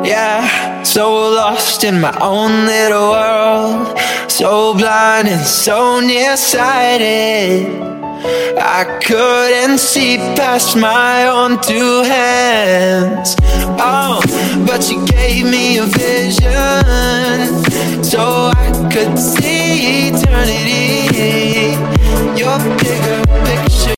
Yeah, so lost in my own little world, so blind and so nearsighted, I couldn't see past my own two hands. Oh, but you gave me a vision so I could see eternity. Your bigger picture